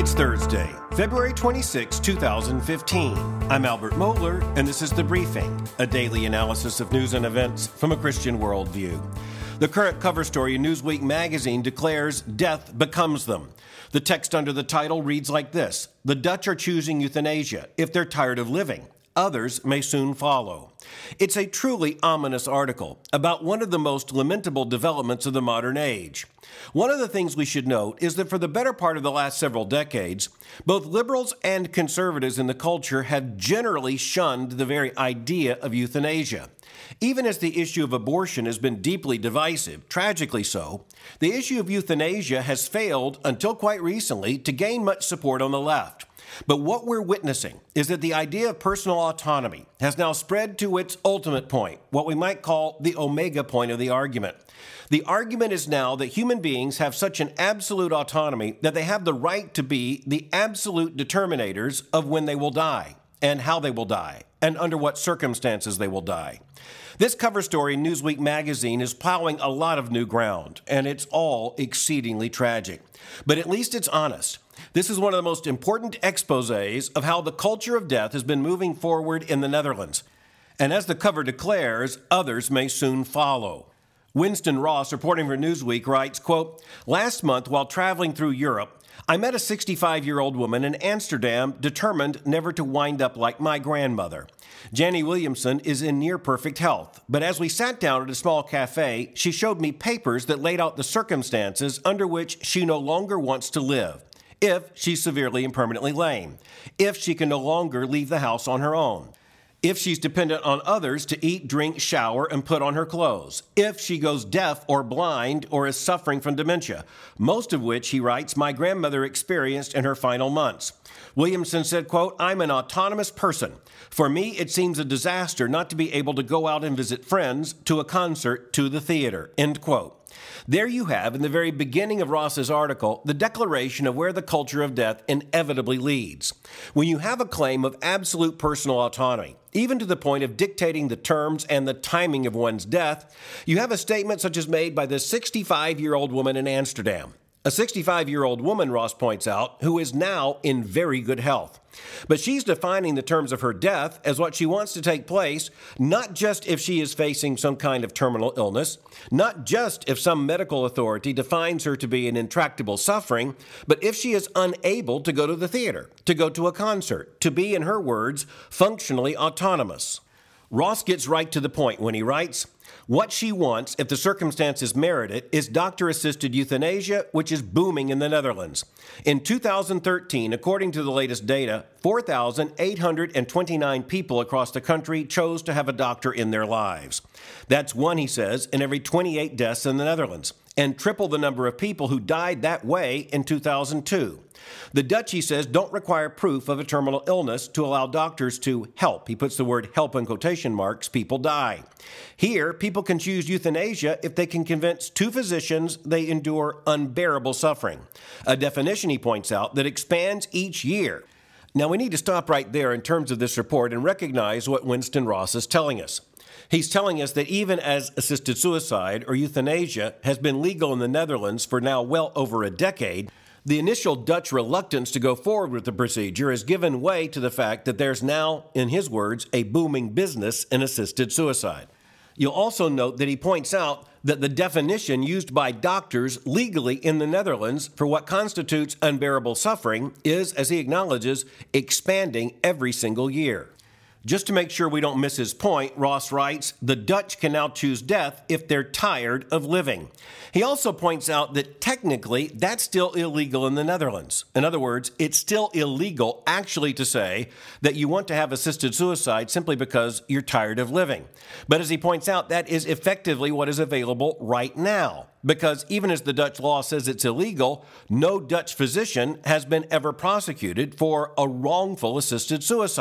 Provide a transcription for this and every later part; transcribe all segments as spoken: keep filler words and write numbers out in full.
It's Thursday, February twenty-sixth, twenty fifteen. I'm Albert Mohler, and this is The Briefing, a daily analysis of news and events from a Christian worldview. The current cover story in Newsweek magazine declares death becomes them. The text under the title reads like this: The Dutch are choosing euthanasia if they're tired of living. Others may soon follow. It's a truly ominous article about one of the most lamentable developments of the modern age. One of the things we should note is that for the better part of the last several decades, both liberals and conservatives in the culture have generally shunned the very idea of euthanasia. Even as the issue of abortion has been deeply divisive, tragically so, the issue of euthanasia has failed, until quite recently, to gain much support on the left. But what we're witnessing is that the idea of personal autonomy has now spread to its ultimate point, what we might call the omega point of the argument. The argument is now that human beings have such an absolute autonomy that they have the right to be the absolute determinators of when they will die, and how they will die, and under what circumstances they will die. This cover story in Newsweek magazine is plowing a lot of new ground, and it's all exceedingly tragic. But at least it's honest. This is one of the most important exposés of how the culture of death has been moving forward in the Netherlands. And as the cover declares, others may soon follow. Winston Ross, reporting for Newsweek, writes, quote, "Last month, while traveling through Europe, I met a sixty-five-year-old woman in Amsterdam determined never to wind up like my grandmother. Jannie Williamson is in near-perfect health, but as we sat down at a small cafe, she showed me papers that laid out the circumstances under which she no longer wants to live. If she's severely and permanently lame, if she can no longer leave the house on her own, if she's dependent on others to eat, drink, shower, and put on her clothes, if she goes deaf or blind or is suffering from dementia, most of which, he writes, my grandmother experienced in her final months. Williamson said, quote, I'm an autonomous person. For me, it seems a disaster not to be able to go out and visit friends, to a concert, to the theater, end quote. There you have, in the very beginning of Ross's article, the declaration of where the culture of death inevitably leads. When you have a claim of absolute personal autonomy, even to the point of dictating the terms and the timing of one's death, you have a statement such as made by this sixty-five-year-old woman in Amsterdam. A sixty-five-year-old woman, Ross points out, who is now in very good health. But she's defining the terms of her death as what she wants to take place, not just if she is facing some kind of terminal illness, not just if some medical authority defines her to be in intractable suffering, but if she is unable to go to the theater, to go to a concert, to be, in her words, functionally autonomous. Ross gets right to the point when he writes, what she wants, if the circumstances merit it, is doctor-assisted euthanasia, which is booming in the Netherlands. In two thousand thirteen, according to the latest data, four thousand eight hundred twenty-nine people across the country chose to have a doctor in their lives. That's one, he says, in every twenty-eight deaths in the Netherlands, and triple the number of people who died that way in two thousand two. The Dutch, he says, don't require proof of a terminal illness to allow doctors to help. He puts the word help in quotation marks, people die. Here, people can choose euthanasia if they can convince two physicians they endure unbearable suffering. A definition, he points out, that expands each year. Now, we need to stop right there in terms of this report and recognize what Winston Ross is telling us. He's telling us that even as assisted suicide or euthanasia has been legal in the Netherlands for now well over a decade, the initial Dutch reluctance to go forward with the procedure has given way to the fact that there's now, in his words, a booming business in assisted suicide. You'll also note that he points out that the definition used by doctors legally in the Netherlands for what constitutes unbearable suffering is, as he acknowledges, expanding every single year. Just to make sure we don't miss his point, Ross writes, the Dutch can now choose death if they're tired of living. He also points out that technically that's still illegal in the Netherlands. In other words, it's still illegal actually to say that you want to have assisted suicide simply because you're tired of living. But as he points out, that is effectively what is available right now. Because even as the Dutch law says it's illegal, no Dutch physician has been ever prosecuted for a wrongful assisted suicide.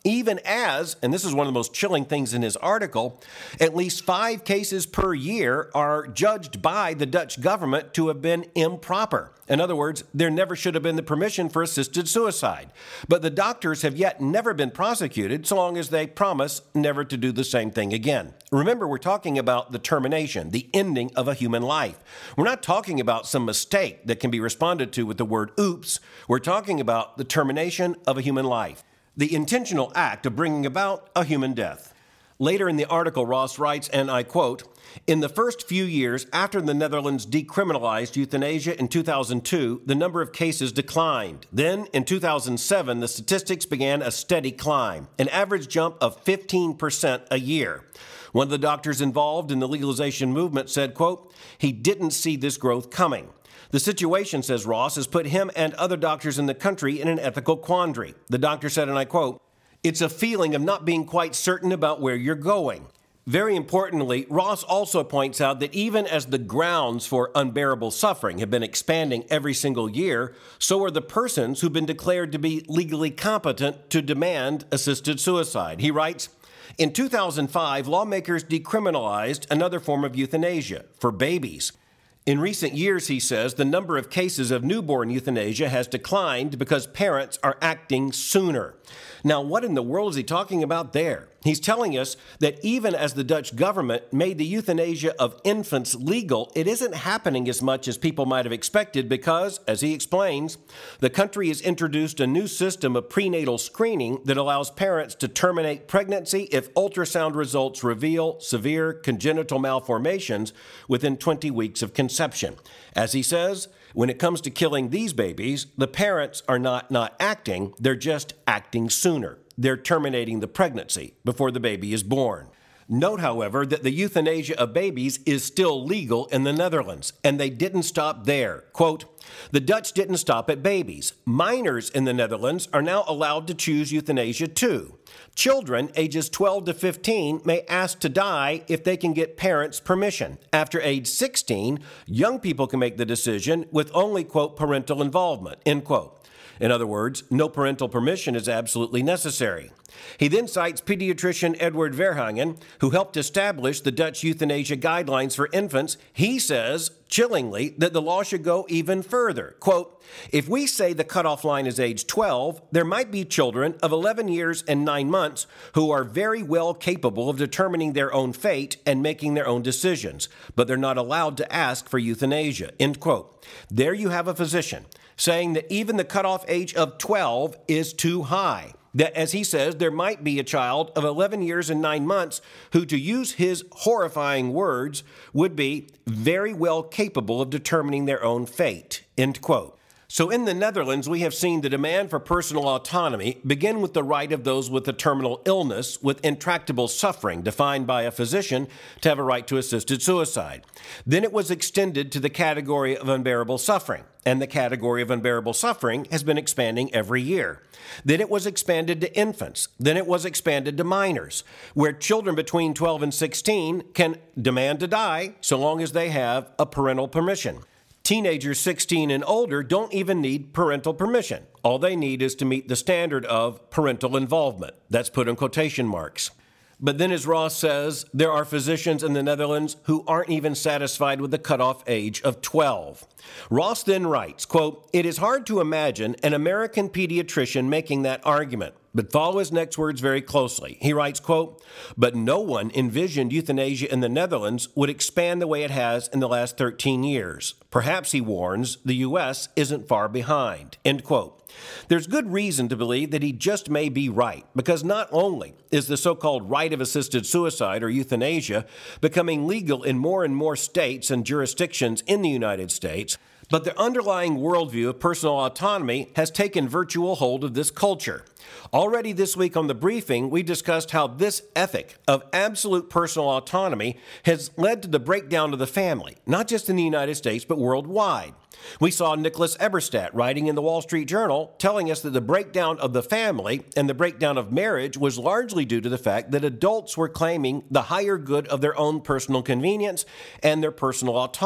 even as, and this is one of the most chilling things in his article, at least five cases per year are judged by the Dutch government to have been improper. In other words, there never should have been the permission for assisted suicide. But the doctors have yet never been prosecuted so long as they promise never to do the same thing again. Remember, we're talking about the termination, the ending of a human life. We're not talking about some mistake that can be responded to with the word oops. We're talking about the termination of a human life, the intentional act of bringing about a human death. Later in the article, Ross writes, and I quote, "In the first few years after the Netherlands decriminalized euthanasia in two thousand two, the number of cases declined. Then, in two thousand seven, the statistics began a steady climb, an average jump of fifteen percent a year. One of the doctors involved in the legalization movement said, quote, he didn't see this growth coming. The situation, says Ross, has put him and other doctors in the country in an ethical quandary. The doctor said, and I quote, it's a feeling of not being quite certain about where you're going. Very importantly, Ross also points out that even as the grounds for unbearable suffering have been expanding every single year, so are the persons who've been declared to be legally competent to demand assisted suicide. He writes, in two thousand five, lawmakers decriminalized another form of euthanasia for babies. In recent years, he says, the number of cases of newborn euthanasia has declined because parents are acting sooner. Now, what in the world is he talking about there? He's telling us that even as the Dutch government made the euthanasia of infants legal, it isn't happening as much as people might have expected because, as he explains, the country has introduced a new system of prenatal screening that allows parents to terminate pregnancy if ultrasound results reveal severe congenital malformations within twenty weeks of conception. As he says, when it comes to killing these babies, the parents are not not acting, they're just acting sooner. They're terminating the pregnancy before the baby is born. Note, however, that the euthanasia of babies is still legal in the Netherlands, and they didn't stop there. Quote, the Dutch didn't stop at babies. Minors in the Netherlands are now allowed to choose euthanasia too. Children ages twelve to fifteen may ask to die if they can get parents' permission. After age sixteen, young people can make the decision with only, quote, parental involvement, end quote. In other words, no parental permission is absolutely necessary. He then cites pediatrician Edward Verhagen, who helped establish the Dutch euthanasia guidelines for infants. He says, chillingly, that the law should go even further. Quote, if we say the cutoff line is age twelve, there might be children of eleven years and nine months who are very well capable of determining their own fate and making their own decisions, but they're not allowed to ask for euthanasia, end quote. There you have a physician saying that even the cutoff age of twelve is too high. That, as he says, there might be a child of eleven years and nine months who, to use his horrifying words, would be very well capable of determining their own fate, end quote. So in the Netherlands, we have seen the demand for personal autonomy begin with the right of those with a terminal illness with intractable suffering, defined by a physician, to have a right to assisted suicide. Then it was extended to the category of unbearable suffering, and the category of unbearable suffering has been expanding every year. Then it was expanded to infants. Then it was expanded to minors, where children between twelve and sixteen can demand to die so long as they have a parental permission. Teenagers sixteen and older don't even need parental permission. All they need is to meet the standard of parental involvement. That's put in quotation marks. But then, as Ross says, there are physicians in the Netherlands who aren't even satisfied with the cutoff age of twelve. Ross then writes, quote, it is hard to imagine an American pediatrician making that argument. But follow his next words very closely. He writes, quote, but no one envisioned euthanasia in the Netherlands would expand the way it has in the last thirteen years. Perhaps, he warns, the U S isn't far behind, end quote. There's good reason to believe that he just may be right, because not only is the so-called right of assisted suicide, or euthanasia, becoming legal in more and more states and jurisdictions in the United States, but the underlying worldview of personal autonomy has taken virtual hold of this culture. Already this week on The Briefing, we discussed how this ethic of absolute personal autonomy has led to the breakdown of the family, not just in the United States, but worldwide. We saw Nicholas Eberstadt writing in the Wall Street Journal telling us that the breakdown of the family and the breakdown of marriage was largely due to the fact that adults were claiming the higher good of their own personal convenience and their personal autonomy.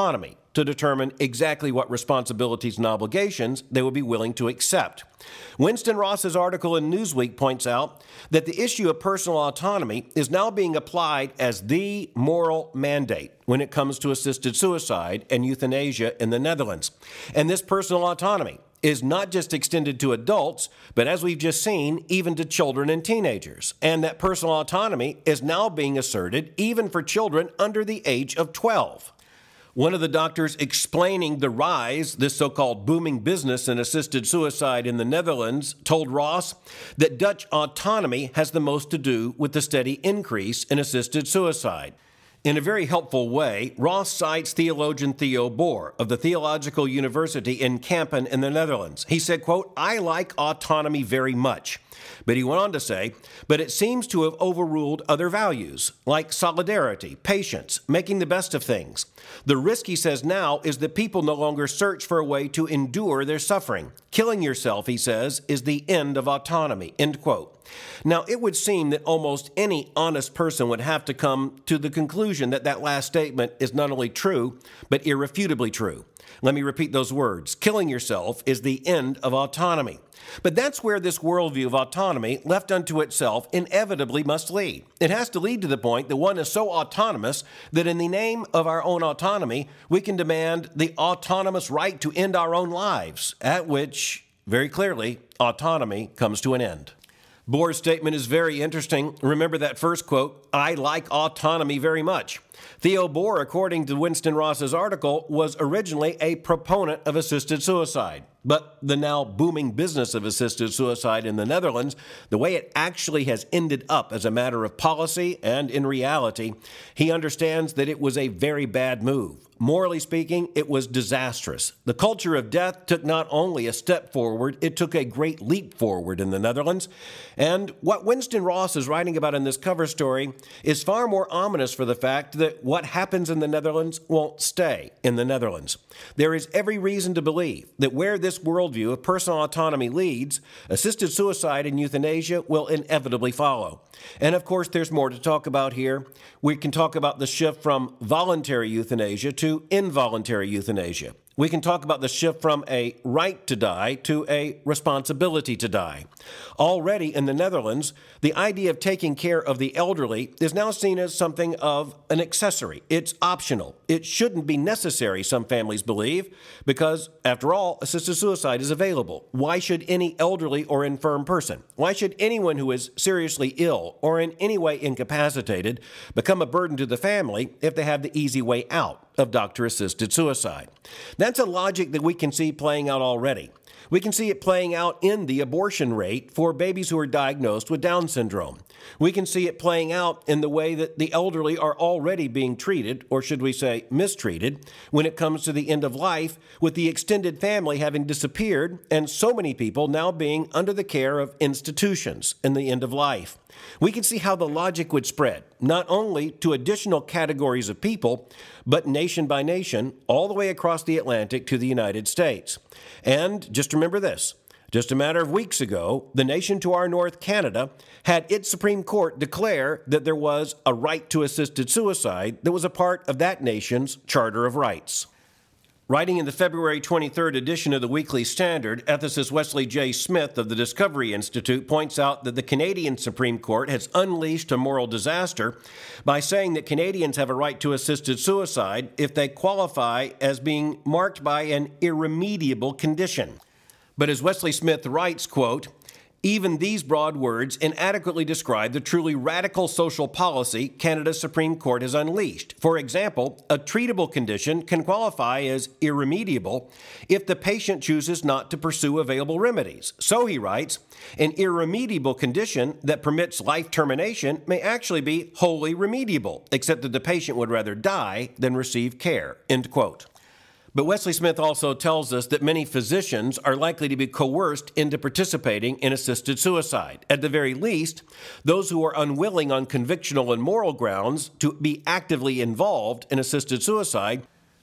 to determine exactly what responsibilities and obligations they would be willing to accept. Winston Ross's article in Newsweek points out that the issue of personal autonomy is now being applied as the moral mandate when it comes to assisted suicide and euthanasia in the Netherlands. And this personal autonomy is not just extended to adults, but as we've just seen, even to children and teenagers. And that personal autonomy is now being asserted even for children under the age of twelve. One of the doctors explaining the rise, this so-called booming business in assisted suicide in the Netherlands, told Ross that Dutch autonomy has the most to do with the steady increase in assisted suicide. In a very helpful way, Ross cites theologian Theo Boer of the Theological University in Kampen in the Netherlands. He said, quote, "I like autonomy very much." But he went on to say, but it seems to have overruled other values, like solidarity, patience, making the best of things. The risk, he says now, is that people no longer search for a way to endure their suffering. Killing yourself, he says, is the end of autonomy, end quote. Now, it would seem that almost any honest person would have to come to the conclusion that that last statement is not only true, but irrefutably true. Let me repeat those words. Killing yourself is the end of autonomy. But that's where this worldview of autonomy, left unto itself, inevitably must lead. It has to lead to the point that one is so autonomous that in the name of our own autonomy, we can demand the autonomous right to end our own lives, at which, very clearly, autonomy comes to an end. Boer's statement is very interesting. Remember that first quote, "I like autonomy very much." Theo Boer, according to Winston Ross's article, was originally a proponent of assisted suicide. But the now booming business of assisted suicide in the Netherlands, the way it actually has ended up as a matter of policy and in reality, he understands that it was a very bad move. Morally speaking, it was disastrous. The culture of death took not only a step forward, it took a great leap forward in the Netherlands. And what Winston Ross is writing about in this cover story is far more ominous for the fact that what happens in the Netherlands won't stay in the Netherlands. There is every reason to believe that where this worldview of personal autonomy leads, assisted suicide and euthanasia will inevitably follow. And of course, there's more to talk about here. We can talk about the shift from voluntary euthanasia to involuntary euthanasia. We can talk about the shift from a right to die to a responsibility to die. Already in the Netherlands, the idea of taking care of the elderly is now seen as something of an accessory. It's optional. It shouldn't be necessary, some families believe, because, after all, assisted suicide is available. Why should any elderly or infirm person, why should anyone who is seriously ill or in any way incapacitated become a burden to the family if they have the easy way out of doctor-assisted suicide? That's a logic that we can see playing out already. We can see it playing out in the abortion rate for babies who are diagnosed with Down syndrome. We can see it playing out in the way that the elderly are already being treated, or should we say mistreated, when it comes to the end of life, with the extended family having disappeared and so many people now being under the care of institutions in the end of life. We can see how the logic would spread, not only to additional categories of people, but nation by nation, all the way across the Atlantic to the United States. And just remember this, just a matter of weeks ago, the nation to our north, Canada, had its Supreme Court declare that there was a right to assisted suicide that was a part of that nation's Charter of Rights. Writing in the February twenty-third edition of the Weekly Standard, ethicist Wesley J. Smith of the Discovery Institute points out that the Canadian Supreme Court has unleashed a moral disaster by saying that Canadians have a right to assisted suicide if they qualify as being marked by an irremediable condition. But as Wesley Smith writes, quote, "Even these broad words inadequately describe the truly radical social policy Canada's Supreme Court has unleashed. For example, a treatable condition can qualify as irremediable if the patient chooses not to pursue available remedies. So, he writes, an irremediable condition that permits life termination may actually be wholly remediable, except that the patient would rather die than receive care." End quote. But Wesley Smith also tells us that many physicians are likely to be coerced into participating in assisted suicide. At the very least, those who are unwilling on convictional and moral grounds to be actively involved in assisted suicide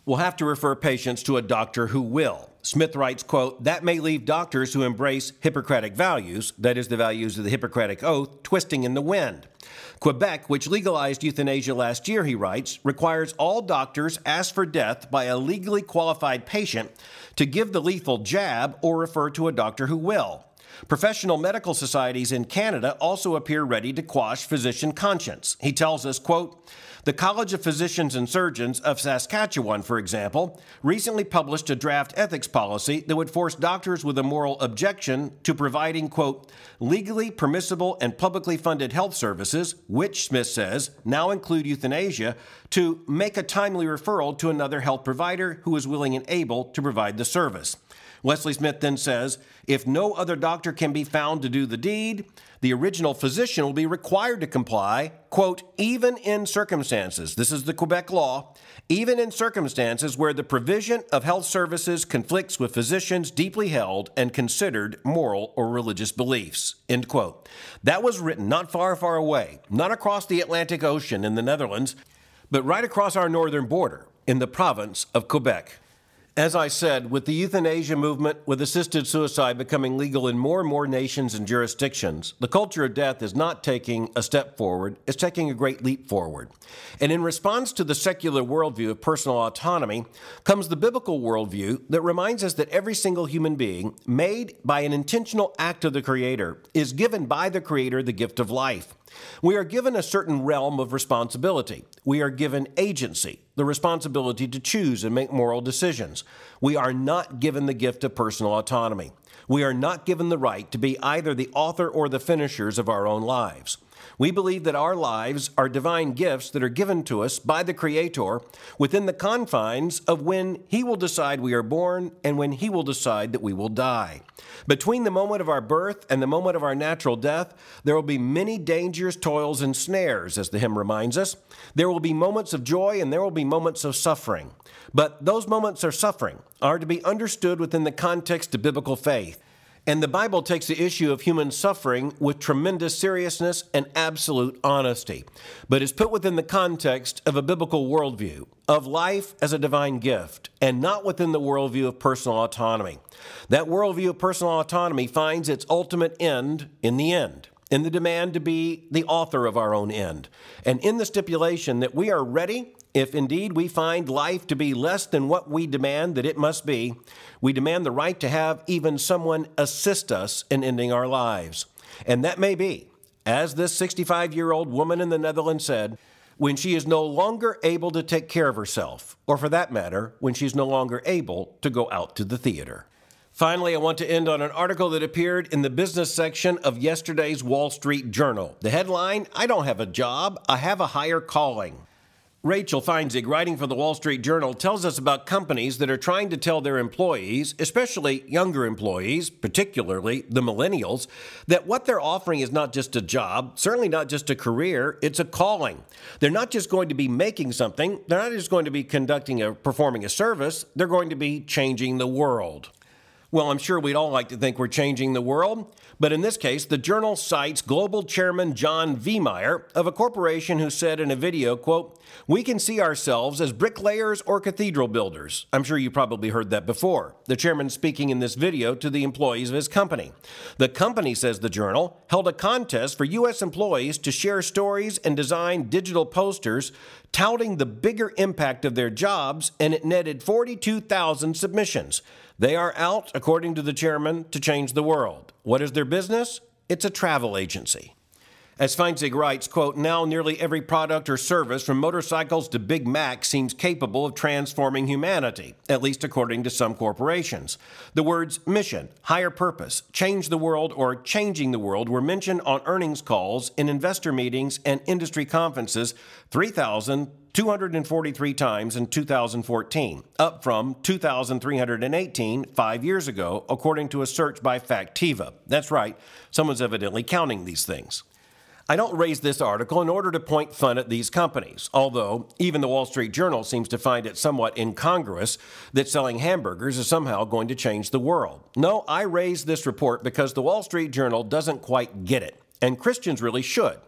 will have to refer patients to a doctor who will. Smith writes, quote, that may leave doctors who embrace Hippocratic values, that is the values of the Hippocratic Oath, twisting in the wind. Quebec, which legalized euthanasia last year, he writes, requires all doctors asked for death by a legally qualified patient to give the lethal jab or refer to a doctor who will. Professional medical societies in Canada also appear ready to quash physician conscience. He tells us, quote, the College of Physicians and Surgeons of Saskatchewan, for example, recently published a draft ethics policy that would force doctors with a moral objection to providing, quote, legally permissible and publicly funded health services, which, Smith says, now include euthanasia, to make a timely referral to another health provider who is willing and able to provide the service. Wesley Smith then says, if no other doctor can be found to do the deed, the original physician will be required to comply, quote, even in circumstances, this is the Quebec law, even in circumstances where the provision of health services conflicts with physicians' deeply held and considered moral or religious beliefs, end quote. That was written not far, far away, not across the Atlantic Ocean in the Netherlands, but right across our northern border in the province of Quebec. As I said, with the euthanasia movement, with assisted suicide becoming legal in more and more nations and jurisdictions, the culture of death is not taking a step forward, it's taking a great leap forward. And in response to the secular worldview of personal autonomy comes the biblical worldview that reminds us that every single human being, made by an intentional act of the Creator, is given by the Creator the gift of life. We are given a certain realm of responsibility. We are given agency, the responsibility to choose and make moral decisions. We are not given the gift of personal autonomy. We are not given the right to be either the author or the finishers of our own lives. We believe that our lives are divine gifts that are given to us by the Creator within the confines of when He will decide we are born and when He will decide that we will die. Between the moment of our birth and the moment of our natural death, there will be many dangers, toils, and snares, as the hymn reminds us. There will be moments of joy and there will be moments of suffering. But those moments of suffering are to be understood within the context of biblical faith. And the Bible takes the issue of human suffering with tremendous seriousness and absolute honesty, but is put within the context of a biblical worldview, of life as a divine gift, and not within the worldview of personal autonomy. That worldview of personal autonomy finds its ultimate end in the end, in the demand to be the author of our own end, and in the stipulation that we are ready, if indeed we find life to be less than what we demand that it must be, we demand the right to have even someone assist us in ending our lives. And that may be, as this sixty-five-year-old woman in the Netherlands said, when she is no longer able to take care of herself, or for that matter, when she's no longer able to go out to the theater. Finally, I want to end on an article that appeared in the business section of yesterday's Wall Street Journal. The headline, I don't have a job, I have a higher calling. Rachel Feinzig, writing for the Wall Street Journal, tells us about companies that are trying to tell their employees, especially younger employees, particularly the millennials, that what they're offering is not just a job, certainly not just a career, it's a calling. They're not just going to be making something, they're not just going to be conducting a, performing a service, they're going to be changing the world. Well, I'm sure we'd all like to think we're changing the world, but in this case, the Journal cites global chairman John Viehmeyer of a corporation who said in a video, quote, we can see ourselves as bricklayers or cathedral builders. I'm sure you probably heard that before. The chairman speaking in this video to the employees of his company. The company, says the Journal, held a contest for U S employees to share stories and design digital posters touting the bigger impact of their jobs, and it netted forty-two thousand submissions. They are out, according to the chairman, to change the world. What is their business? It's a travel agency. As Feinzig writes, quote, now nearly every product or service from motorcycles to Big Mac seems capable of transforming humanity, at least according to some corporations. The words mission, higher purpose, change the world, or changing the world were mentioned on earnings calls, in investor meetings, and industry conferences three thousand two hundred forty-three times in two thousand fourteen, up from two thousand three hundred eighteen five years ago, according to a search by Factiva. That's right, someone's evidently counting these things. I don't raise this article in order to point fun at these companies, although even the Wall Street Journal seems to find it somewhat incongruous that selling hamburgers is somehow going to change the world. No, I raise this report because the Wall Street Journal doesn't quite get it, and Christians really should.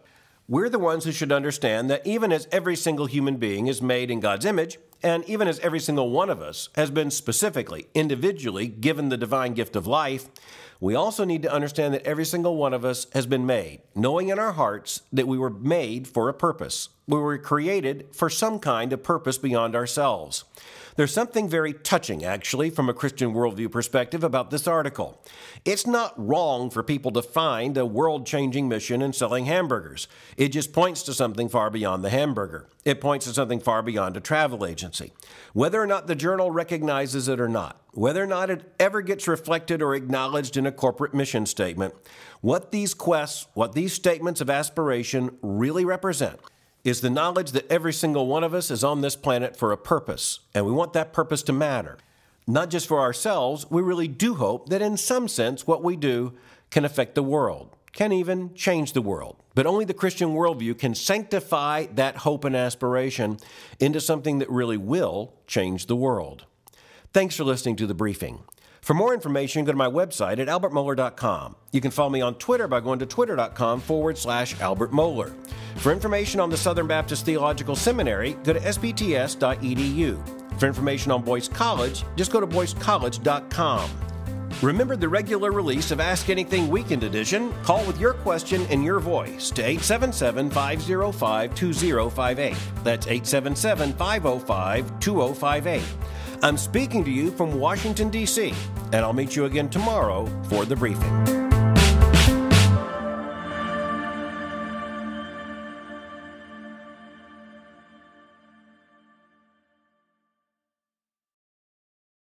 We're the ones who should understand that even as every single human being is made in God's image, and even as every single one of us has been specifically, individually given the divine gift of life, we also need to understand that every single one of us has been made, knowing in our hearts that we were made for a purpose. We were created for some kind of purpose beyond ourselves. There's something very touching, actually, from a Christian worldview perspective about this article. It's not wrong for people to find a world-changing mission in selling hamburgers. It just points to something far beyond the hamburger. It points to something far beyond a travel agency. Whether or not the journal recognizes it or not, whether or not it ever gets reflected or acknowledged in a corporate mission statement, what these quests, what these statements of aspiration really represent is the knowledge that every single one of us is on this planet for a purpose, and we want that purpose to matter. Not just for ourselves, we really do hope that in some sense what we do can affect the world, can even change the world. But only the Christian worldview can sanctify that hope and aspiration into something that really will change the world. Thanks for listening to The Briefing. For more information, go to my website at albert mohler dot com. You can follow me on Twitter by going to twitter.com forward slash Albert Mohler. For information on the Southern Baptist Theological Seminary, go to s b t s dot e d u. For information on Boyce College, just go to boyce college dot com. Remember the regular release of Ask Anything Weekend Edition? Call with your question and your voice to eight seven seven, five oh five, two oh five eight. That's eight seven seven, five oh five, two oh five eight. I'm speaking to you from Washington, D C, and I'll meet you again tomorrow for The Briefing.